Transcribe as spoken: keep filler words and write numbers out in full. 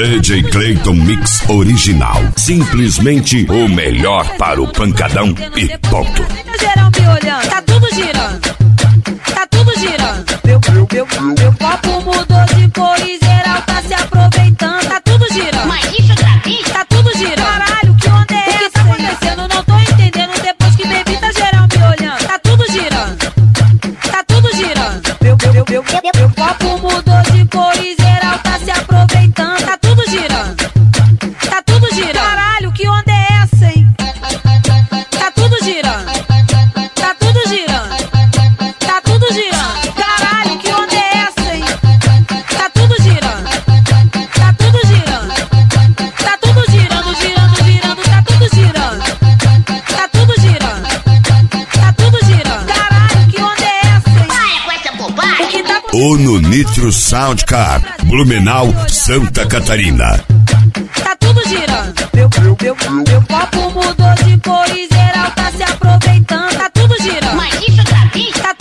D J Clayton Mix Original. Simplesmente o melhor para o pancadão e ponto. Geral me olhando, tá tudo girando, tá tudo girando. Meu, meu, meu, meu copo mudou de cor e geral tá se aproveitando. Tá tudo girando, Mas isso outra vez? tá tudo girando. Caralho, que onda é essa? O que tá acontecendo? Não tô entendendo. Depois que bebi tá geral me olhando. Tá tudo girando, tá tudo girando. Meu, meu, meu, meu, meu, meu copo mudou de cor e geral tá se aproveitando. Tá tudo girando, tá tudo girando. Caralho, que onda é essa, hein? Tá tudo girando, tá tudo girando, tá tudo girando. Caralho, que onda é essa, hein? Tá tudo girando, tá tudo girando, tá tudo girando, girando, girando, tá tudo girando, tá tudo girando, tá tudo girando. Caralho, que onda é essa, hein? Para com essa bobagem! O que tá O no Nitro Soundcar, Blumenau, Santa Catarina. Tá tudo girando. Meu, meu, meu, meu copo mudou de cor e geral tá se aproveitando. Tá tudo girando, Mas isso outra vez? tá